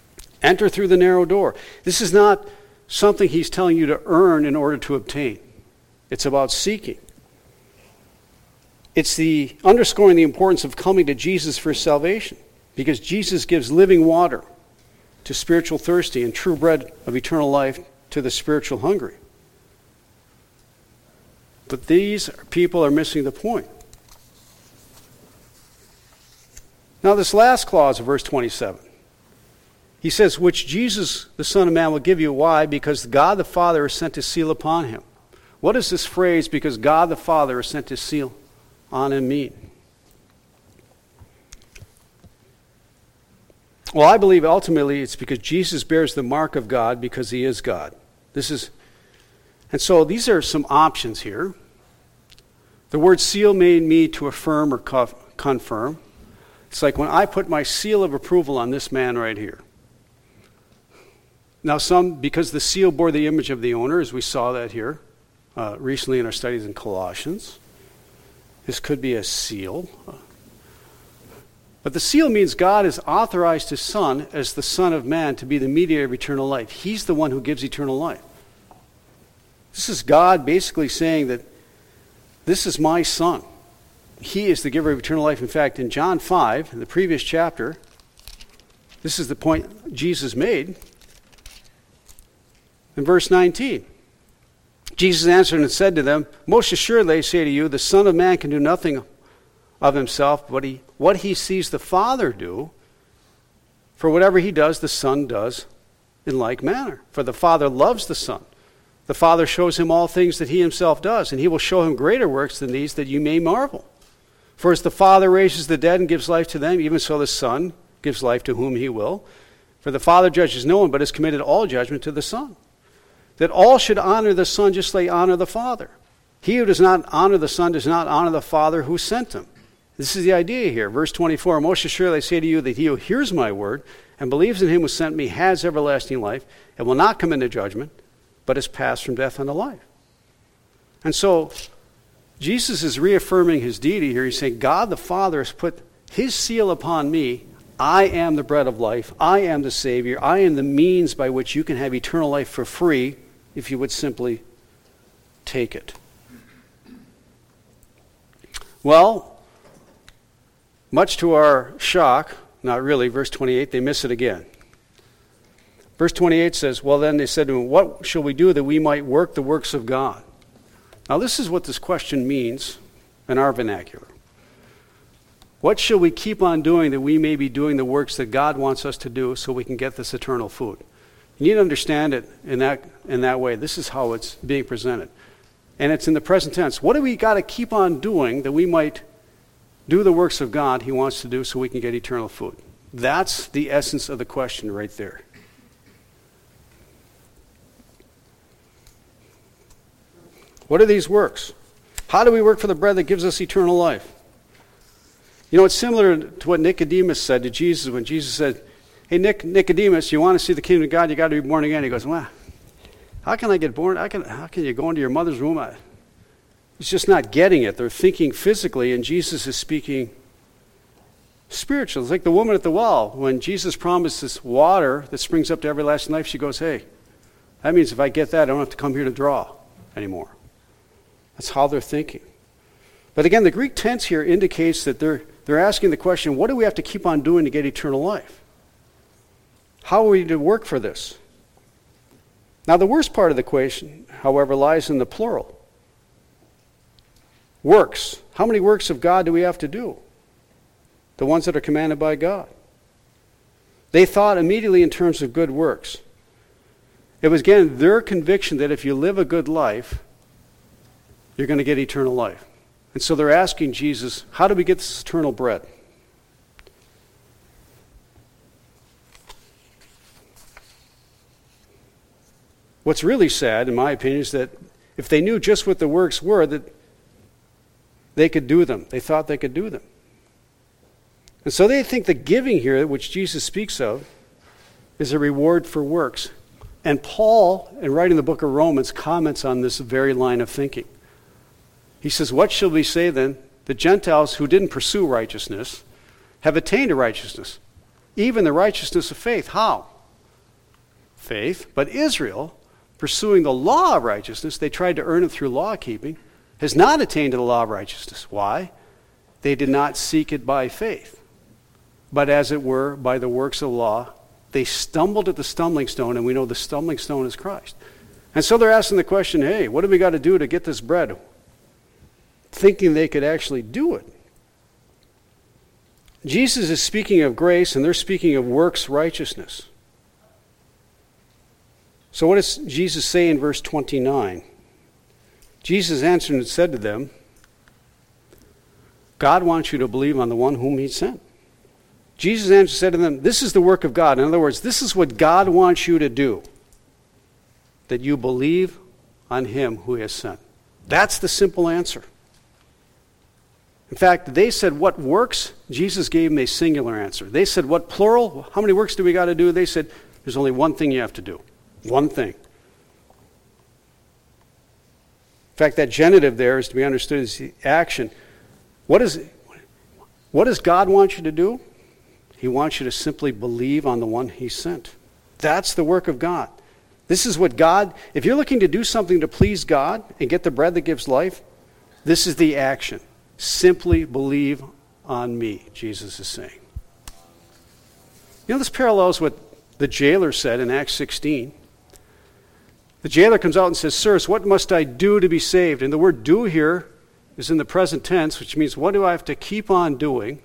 Enter through the narrow door. This is not something he's telling you to earn in order to obtain. It's about seeking. It's the underscoring the importance of coming to Jesus for salvation, because Jesus gives living water to spiritual thirsty and true bread of eternal life to the spiritual hungry. But these people are missing the point. Now this last clause of verse twenty-seven, he says, which Jesus, the Son of Man, will give you. Why? Because God the Father has sent his seal upon him. What does this phrase, because God the Father has sent his seal on him, mean? Well, I believe ultimately it's because Jesus bears the mark of God because he is God. This is, and so these are some options here. The word seal may mean to affirm or co- confirm. It's like when I put my seal of approval on this man right here. Now some, because the seal bore the image of the owner, as we saw that here uh, recently in our studies in Colossians. This could be a seal. But the seal means God has authorized his Son as the Son of Man to be the mediator of eternal life. He's the one who gives eternal life. This is God basically saying that this is my Son. He is the giver of eternal life. In fact, in John five, in the previous chapter, this is the point Jesus made. In verse nineteen, Jesus answered and said to them, most assuredly I say to you, the Son of Man can do nothing of himself, but he, what he sees the Father do, for whatever he does, the Son does in like manner. For the Father loves the Son. The Father shows him all things that he himself does, and he will show him greater works than these, that you may marvel. For as the Father raises the dead and gives life to them, even so the Son gives life to whom he will. For the Father judges no one, but has committed all judgment to the Son. That all should honor the Son just like they honor the Father. He who does not honor the Son does not honor the Father who sent him. This is the idea here. Verse twenty-four, most assuredly I say to you that he who hears my word and believes in him who sent me has everlasting life and will not come into judgment, but is passed from death unto life. And so Jesus is reaffirming his deity here. He's saying, God the Father has put his seal upon me. I am the bread of life. I am the Savior. I am the means by which you can have eternal life for free if you would simply take it. Well, much to our shock, not really, verse twenty-eight, they miss it again. Verse twenty-eight says, well then they said to him, what shall we do that we might work the works of God? Now this is what this question means in our vernacular. What shall we keep on doing that we may be doing the works that God wants us to do so we can get this eternal food? You need to understand it in that, in that way. This is how it's being presented. And it's in the present tense. What do we got to keep on doing that we might do the works of God he wants to do so we can get eternal food? That's the essence of the question right there. What are these works? How do we work for the bread that gives us eternal life? You know, it's similar to what Nicodemus said to Jesus when Jesus said, hey, Nic- Nicodemus, you want to see the kingdom of God, you got to be born again. He goes, well, how can I get born? How can, how can you go into your mother's womb? I, it's just not getting it. They're thinking physically, and Jesus is speaking spiritual. It's like the woman at the well. When Jesus promised this water that springs up to everlasting life, she goes, hey, that means if I get that, I don't have to come here to draw anymore. That's how they're thinking. But again, the Greek tense here indicates that they're they're asking the question, what do we have to keep on doing to get eternal life? How are we to work for this? Now, the worst part of the question, however, lies in the plural. Works. How many works of God do we have to do? The ones that are commanded by God. They thought immediately in terms of good works. It was, again, their conviction that if you live a good life, you're going to get eternal life. And so they're asking Jesus, how do we get this eternal bread? What's really sad, in my opinion, is that if they knew just what the works were, that they could do them. They thought they could do them. And so they think the giving here, which Jesus speaks of, is a reward for works. And Paul, in writing the book of Romans, comments on this very line of thinking. He says, what shall we say then? The Gentiles who didn't pursue righteousness have attained to righteousness, even the righteousness of faith. How? Faith. But Israel, pursuing the law of righteousness, they tried to earn it through law keeping, has not attained to the law of righteousness. Why? They did not seek it by faith, but as it were, by the works of law. They stumbled at the stumbling stone, and we know the stumbling stone is Christ. And so they're asking the question, hey, what do we got to do to get this bread? Thinking they could actually do it. Jesus is speaking of grace, and they're speaking of works righteousness. So what does Jesus say in verse twenty-nine? Jesus answered and said to them, God wants you to believe on the one whom he sent. Jesus answered and said to them, this is the work of God. In other words, this is what God wants you to do, that you believe on him who he has sent. That's the simple answer. In fact, they said, what works? Jesus gave them a singular answer. They said, what plural? How many works do we got to do? They said, there's only one thing you have to do. One thing. In fact, that genitive there is to be understood as the action. What is, what does God want you to do? He wants you to simply believe on the one he sent. That's the work of God. This is what God, if you're looking to do something to please God and get the bread that gives life, this is the action. Simply believe on me, Jesus is saying. You know, this parallels what the jailer said in Acts sixteen. The jailer comes out and says, sirs, what must I do to be saved? And the word do here is in the present tense, which means what do I have to keep on doing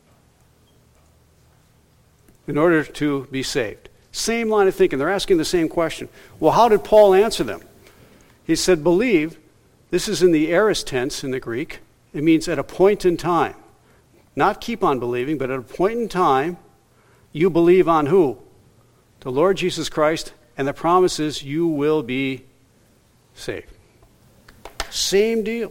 in order to be saved? Same line of thinking. They're asking the same question. Well, how did Paul answer them? He said, believe. This is in the aorist tense in the Greek. It means at a point in time. Not keep on believing, but at a point in time, you believe on who? The Lord Jesus Christ, and the promise is you will be saved. Same deal.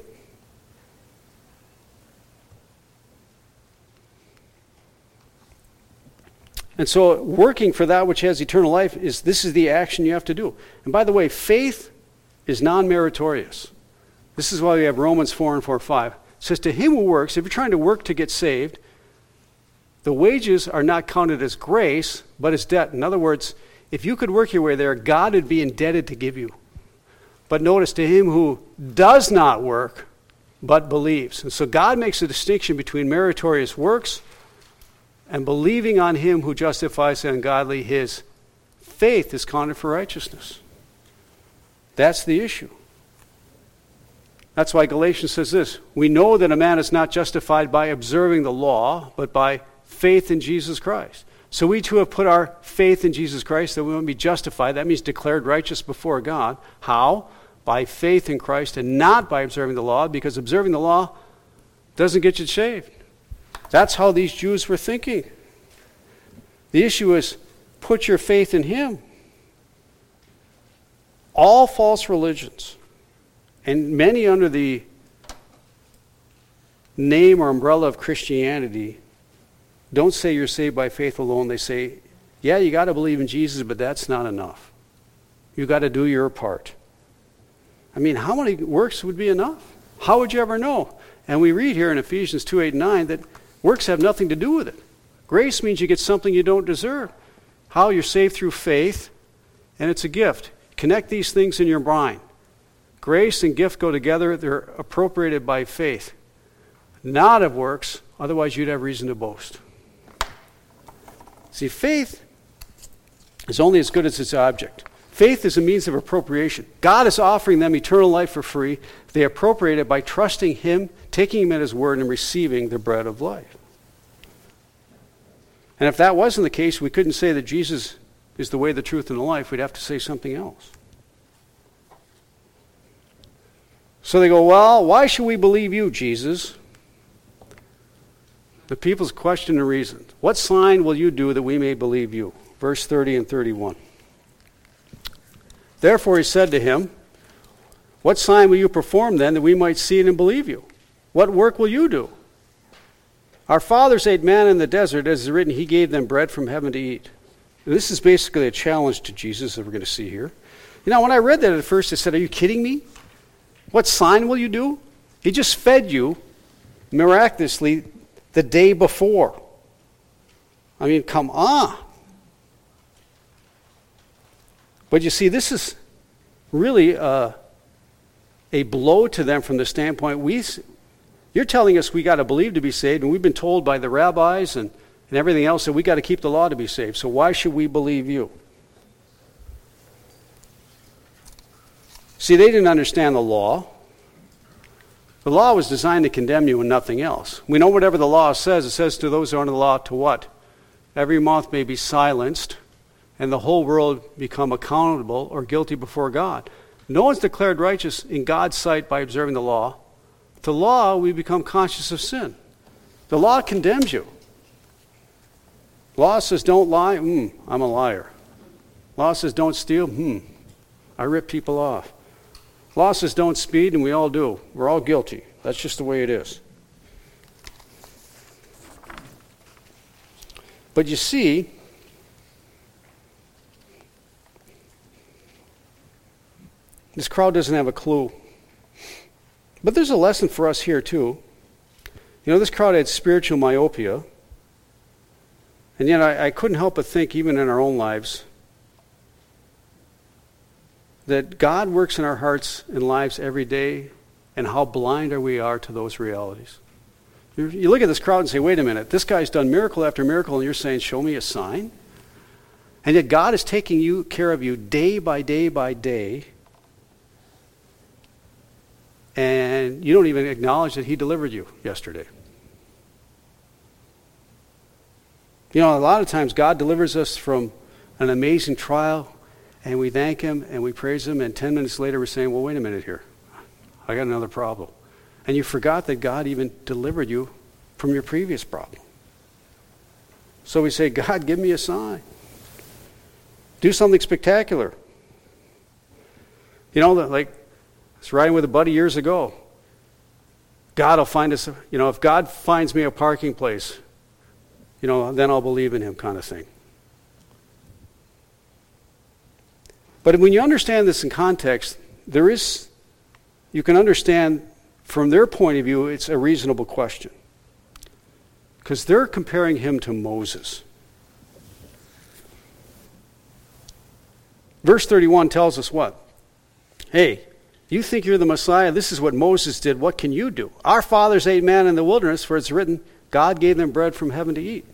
And so working for that which has eternal life, is this is the action you have to do. And by the way, faith is non-meritorious. This is why we have Romans four and four five. It says, to him who works, if you're trying to work to get saved, the wages are not counted as grace, but as debt. In other words, if you could work your way there, God would be indebted to give you. But notice, to him who does not work, but believes. And so God makes a distinction between meritorious works and believing on him who justifies the ungodly. His faith is counted for righteousness. That's the issue. That's why Galatians says this, we know that a man is not justified by observing the law, but by faith in Jesus Christ. So we too have put our faith in Jesus Christ that we won't be justified. That means declared righteous before God. How? By faith in Christ and not by observing the law, because observing the law doesn't get you saved. That's how these Jews were thinking. The issue is put your faith in him. All false religions, and many under the name or umbrella of Christianity, don't say you're saved by faith alone. They say, yeah, you got to believe in Jesus, but that's not enough. You got to do your part. I mean, how many works would be enough? How would you ever know? And we read here in Ephesians two, eight, and nine that works have nothing to do with it. Grace means you get something you don't deserve. How? You're saved through faith, and it's a gift. Connect these things in your mind. Grace and gift go together. They're appropriated by faith, not of works. Otherwise, you'd have reason to boast. See, faith is only as good as its object. Faith is a means of appropriation. God is offering them eternal life for free. They appropriate it by trusting him, taking him at his word, and receiving the bread of life. And if that wasn't the case, we couldn't say that Jesus is the way, the truth, and the life. We'd have to say something else. So they go, well, why should we believe you, Jesus? The people's question and reason. What sign will you do that we may believe you? Verse thirty and thirty-one. Therefore he said to him, what sign will you perform then that we might see it and believe you? What work will you do? Our fathers ate manna in the desert, as is written, he gave them bread from heaven to eat. And this is basically a challenge to Jesus that we're going to see here. You know, when I read that at first, I said, are you kidding me? What sign will you do? He just fed you miraculously the day before. I mean, come on. But you see, this is really uh, a blow to them from the standpoint, we, you're telling us we got to believe to be saved, and we've been told by the rabbis and, and everything else that we got to keep the law to be saved. So why should we believe you? See, they didn't understand the law. The law was designed to condemn you and nothing else. We know whatever the law says. It says to those who are under the law to what? Every mouth may be silenced, and the whole world become accountable or guilty before God. No one's declared righteous in God's sight by observing the law. The law, we become conscious of sin. The law condemns you. Law says don't lie. Hmm, I'm a liar. Law says don't steal. Hmm, I rip people off. Law says don't speed, and we all do. We're all guilty. That's just the way it is. But you see, this crowd doesn't have a clue. But there's a lesson for us here too. You know, this crowd had spiritual myopia. And yet I, I couldn't help but think, even in our own lives, that God works in our hearts and lives every day, and how blind are we are to those realities. You, you look at this crowd and say, wait a minute, this guy's done miracle after miracle, and you're saying, show me a sign? And yet God is taking you care of you day by day by day, and you don't even acknowledge that he delivered you yesterday. You know, a lot of times God delivers us from an amazing trial, and we thank him and we praise him, and ten minutes later we're saying, well, wait a minute here. I got another problem. And you forgot that God even delivered you from your previous problem. So we say, God, give me a sign. Do something spectacular. You know, like I was riding with a buddy years ago. God will find us, you know, if God finds me a parking place, you know, then I'll believe in him, kind of thing. But when you understand this in context, there is, you can understand from their point of view, it's a reasonable question. Because they're comparing him to Moses. Verse thirty-one tells us what? Hey, you think you're the Messiah? This is what Moses did. What can you do? Our fathers ate manna in the wilderness, for it's written, God gave them bread from heaven to eat.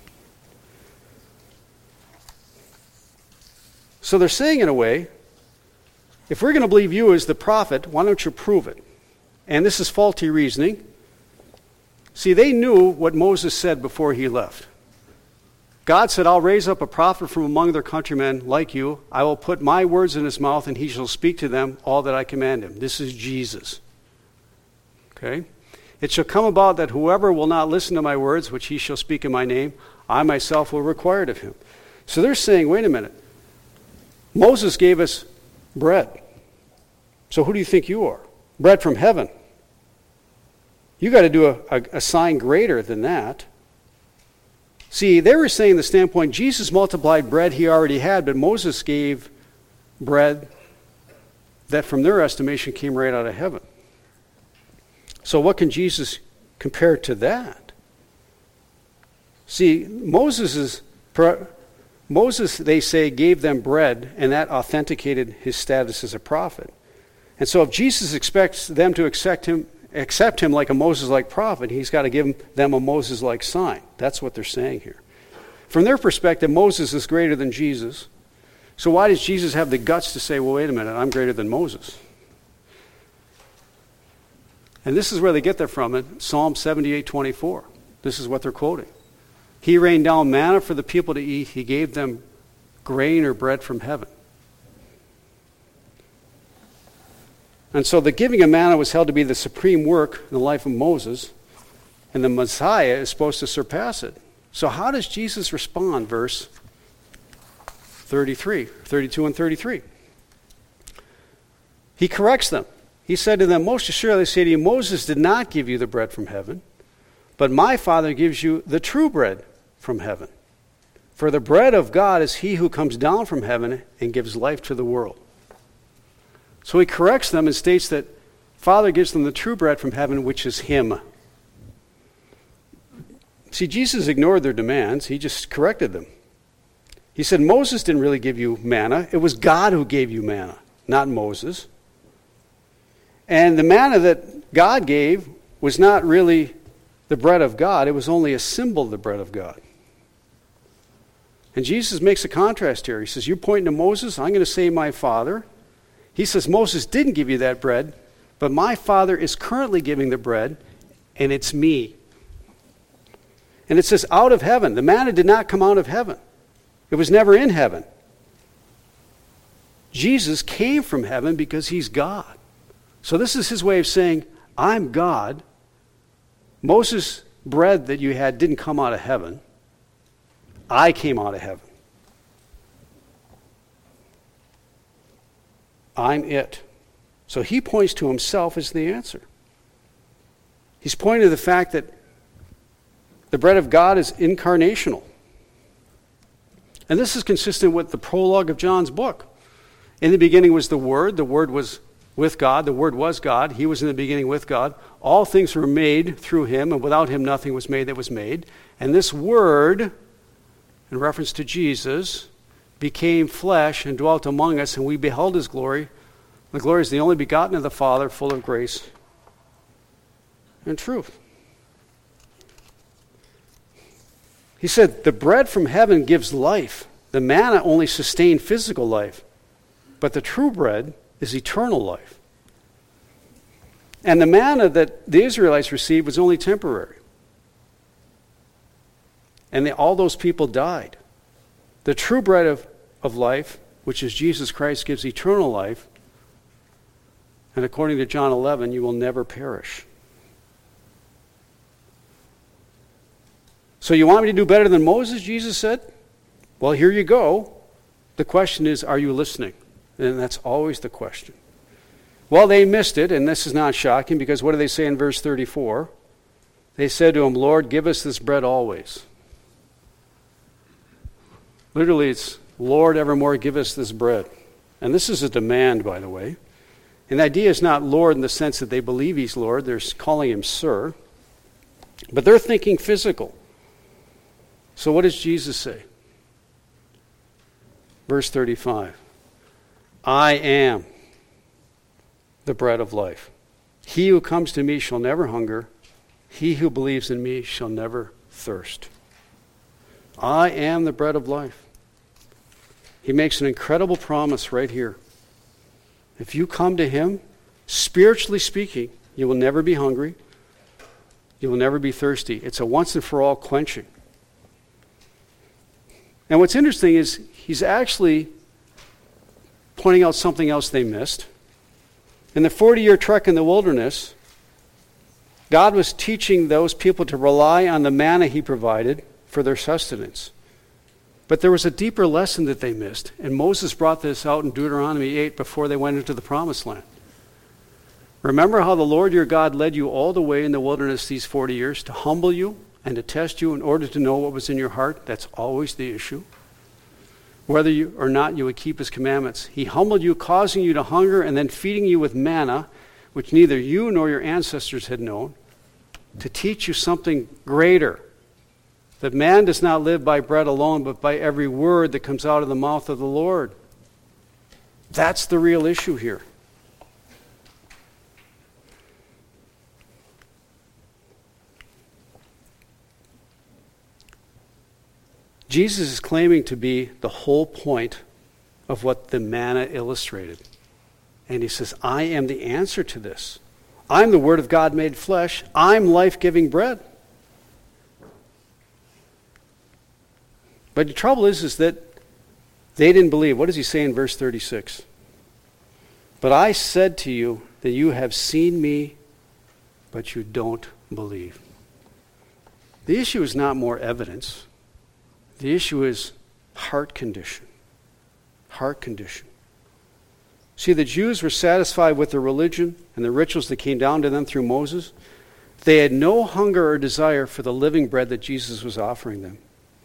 So they're saying in a way, if we're going to believe you as the prophet, why don't you prove it? And this is faulty reasoning. See, they knew what Moses said before he left. God said, I'll raise up a prophet from among their countrymen like you. I will put my words in his mouth, and he shall speak to them all that I command him. This is Jesus. Okay? It shall come about that whoever will not listen to my words, which he shall speak in my name, I myself will require it of him. So they're saying, wait a minute. Moses gave us bread. So who do you think you are? Bread from heaven. You got to do a, a, a sign greater than that. See, they were saying the standpoint, Jesus multiplied bread he already had, but Moses gave bread that from their estimation came right out of heaven. So what can Jesus compare to that? See, Moses is... Moses, they say, gave them bread, and that authenticated his status as a prophet. And so if Jesus expects them to accept him, accept him like a Moses-like prophet, he's got to give them a Moses-like sign. That's what they're saying here. From their perspective, Moses is greater than Jesus. So why does Jesus have the guts to say, well, wait a minute, I'm greater than Moses? And this is where they get that from, it, Psalm seventy-eight twenty-four. This is what they're quoting. He rained down manna for the people to eat. He gave them grain or bread from heaven. And so the giving of manna was held to be the supreme work in the life of Moses, and the Messiah is supposed to surpass it. So how does Jesus respond? Verse thirty-three, thirty-two and thirty-three. He corrects them. He said to them, most assuredly I say to you, Moses did not give you the bread from heaven, but my Father gives you the true bread from heaven. For the bread of God is he who comes down from heaven and gives life to the world. So he corrects them and states that Father gives them the true bread from heaven, which is him. See, Jesus ignored their demands. He just corrected them. He said, Moses didn't really give you manna. It was God who gave you manna, not Moses. And the manna that God gave was not really the bread of God. It was only a symbol of the bread of God. And Jesus makes a contrast here. He says, you're pointing to Moses, I'm going to say my Father. He says, Moses didn't give you that bread, but my Father is currently giving the bread, and it's me. And it says, out of heaven. The manna did not come out of heaven. It was never in heaven. Jesus came from heaven because he's God. So this is his way of saying, I'm God. Moses' bread that you had didn't come out of heaven. I came out of heaven. I'm it. So he points to himself as the answer. He's pointing to the fact that the bread of God is incarnational. And this is consistent with the prologue of John's book. In the beginning was the Word. The Word was with God. The Word was God. He was in the beginning with God. All things were made through him, and without him nothing was made that was made. And this Word, in reference to Jesus, became flesh and dwelt among us, and we beheld his glory. The glory is the only begotten of the Father, full of grace and truth. He said, the bread from heaven gives life. The manna only sustained physical life. But the true bread is eternal life. And the manna that the Israelites received was only temporary. And they, all those people died. The true bread of, of life, which is Jesus Christ, gives eternal life. And according to John eleven, you will never perish. So you want me to do better than Moses, Jesus said? Well, here you go. The question is, are you listening? And that's always the question. Well, they missed it, and this is not shocking, because what do they say in verse thirty-four? They said to him, Lord, give us this bread always. Literally, it's, Lord, evermore give us this bread. And this is a demand, by the way. And the idea is not Lord in the sense that they believe he's Lord. They're calling him Sir. But they're thinking physical. So what does Jesus say? Verse thirty-five. I am the bread of life. He who comes to me shall never hunger. He who believes in me shall never thirst. I am the bread of life. He makes an incredible promise right here. If you come to him, spiritually speaking, you will never be hungry. You will never be thirsty. It's a once and for all quenching. And what's interesting is he's actually pointing out something else they missed. In the forty-year trek in the wilderness, God was teaching those people to rely on the manna he provided for their sustenance. But there was a deeper lesson that they missed, and Moses brought this out in Deuteronomy eight before they went into the promised land. Remember how the Lord your God led you all the way in the wilderness these forty years to humble you and to test you in order to know what was in your heart? That's always the issue. Whether you or not you would keep his commandments. He humbled you, causing you to hunger, and then feeding you with manna, which neither you nor your ancestors had known, to teach you something greater. That man does not live by bread alone, but by every word that comes out of the mouth of the Lord. That's the real issue here. Jesus is claiming to be the whole point of what the manna illustrated. And he says, I am the answer to this. I'm the Word of God made flesh. I'm life-giving bread. But the trouble is, is that they didn't believe. What does he say in verse thirty-six? But I said to you that you have seen me, but you don't believe. The issue is not more evidence. The issue is heart condition. Heart condition. See, the Jews were satisfied with their religion and the rituals that came down to them through Moses. They had no hunger or desire for the living bread that Jesus was offering them.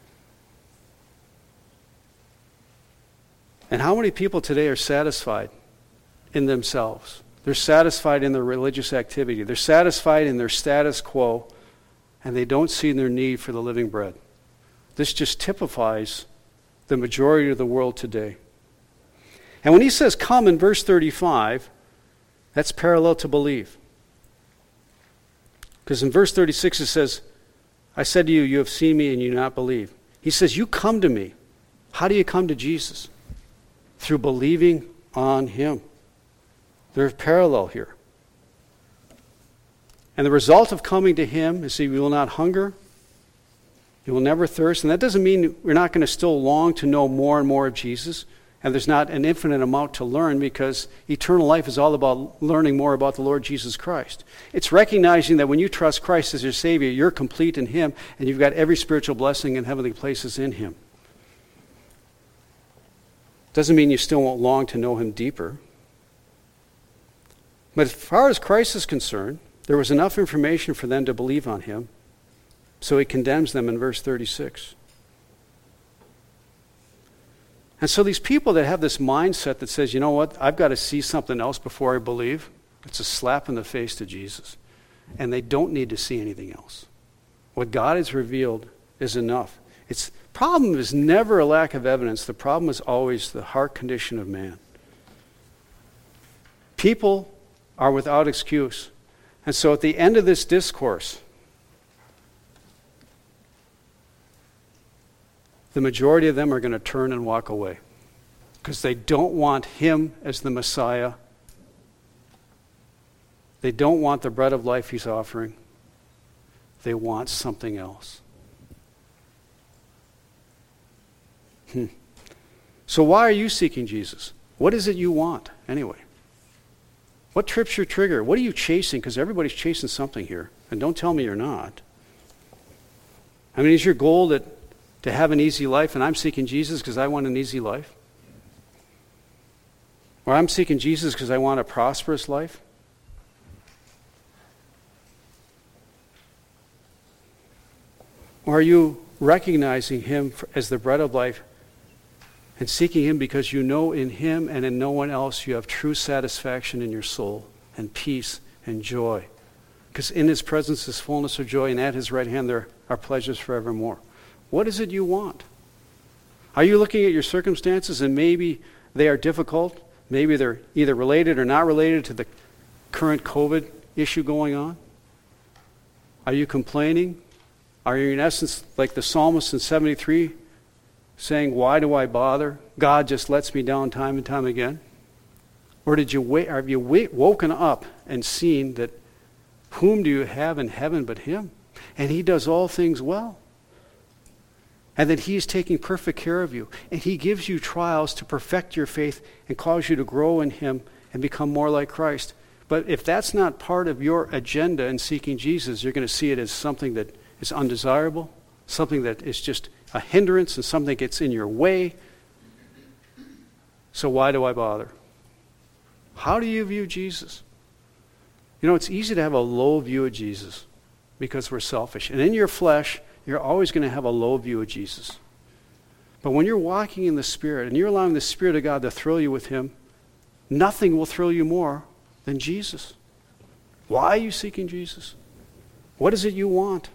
And how many people today are satisfied in themselves? They're satisfied in their religious activity. They're satisfied in their status quo, and they don't see their need for the living bread. This just typifies the majority of the world today. And when he says come in verse thirty-five, that's parallel to believe. Because in verse thirty-six it says, I said to you, you have seen me and you do not believe. He says, you come to me. How do you come to Jesus? Through believing on him. There's parallel here. And the result of coming to him is that you will not hunger, you will never thirst. And that doesn't mean we're not going to still long to know more and more of Jesus. And there's not an infinite amount to learn, because eternal life is all about learning more about the Lord Jesus Christ. It's recognizing that when you trust Christ as your Savior, you're complete in him, and you've got every spiritual blessing in heavenly places in him. Doesn't mean you still won't long to know him deeper. But as far as Christ is concerned, there was enough information for them to believe on him, so he condemns them in verse thirty-six. And so these people that have this mindset that says, you know what, I've got to see something else before I believe, it's a slap in the face to Jesus. And they don't need to see anything else. What God has revealed is enough. Its problem is never a lack of evidence. The problem is always the heart condition of man. People are without excuse. And so at the end of this discourse, the majority of them are going to turn and walk away because they don't want him as the Messiah. They don't want the bread of life he's offering. They want something else. Hmm. So why are you seeking Jesus? What is it you want anyway? What trips your trigger? What are you chasing? Because everybody's chasing something here. And don't tell me you're not. I mean, is your goal that to have an easy life, and I'm seeking Jesus because I want an easy life? Or I'm seeking Jesus because I want a prosperous life? Or are you recognizing him as the bread of life and seeking him because you know in him and in no one else you have true satisfaction in your soul and peace and joy? Because in his presence is fullness of joy, and at his right hand there are pleasures forevermore. What is it you want? Are you looking at your circumstances and maybe they are difficult? Maybe they're either related or not related to the current COVID issue going on? Are you complaining? Are you in essence like the psalmist in seventy-three saying, why do I bother? God just lets me down time and time again? Or did you wait, have you wait, woken up and seen that whom do you have in heaven but him? And he does all things well. And that he is taking perfect care of you. And he gives you trials to perfect your faith and cause you to grow in him and become more like Christ. But if that's not part of your agenda in seeking Jesus, you're going to see it as something that is undesirable, something that is just a hindrance and something that gets in your way. So why do I bother? How do you view Jesus? You know, it's easy to have a low view of Jesus because we're selfish. And in your flesh, you're always going to have a low view of Jesus. But when you're walking in the Spirit and you're allowing the Spirit of God to thrill you with him, nothing will thrill you more than Jesus. Why are you seeking Jesus? What is it you want?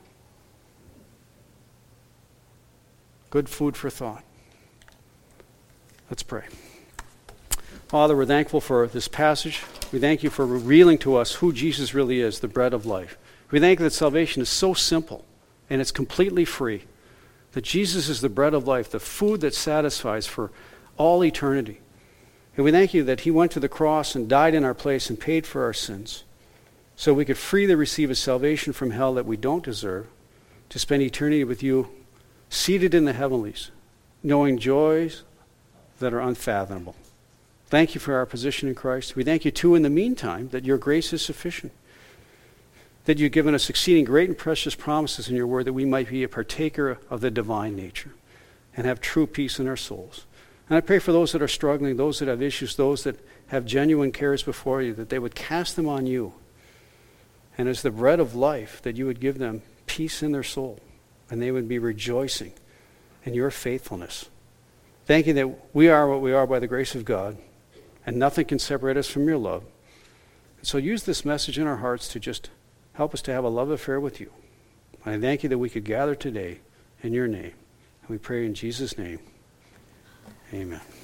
Good food for thought. Let's pray. Father, we're thankful for this passage. We thank you for revealing to us who Jesus really is, the bread of life. We thank you that salvation is so simple and it's completely free. That Jesus is the bread of life, the food that satisfies for all eternity. And we thank you that he went to the cross and died in our place and paid for our sins so we could freely receive a salvation from hell that we don't deserve, to spend eternity with you seated in the heavenlies, knowing joys that are unfathomable. Thank you for our position in Christ. We thank you too in the meantime that your grace is sufficient, that you've given us exceeding great and precious promises in your word that we might be a partaker of the divine nature and have true peace in our souls. And I pray for those that are struggling, those that have issues, those that have genuine cares before you, that they would cast them on you. And as the bread of life, that you would give them peace in their soul and they would be rejoicing in your faithfulness. Thank you that we are what we are by the grace of God and nothing can separate us from your love. And so use this message in our hearts to just help us to have a love affair with you. I thank you that we could gather today in your name. And we pray in Jesus' name. Amen.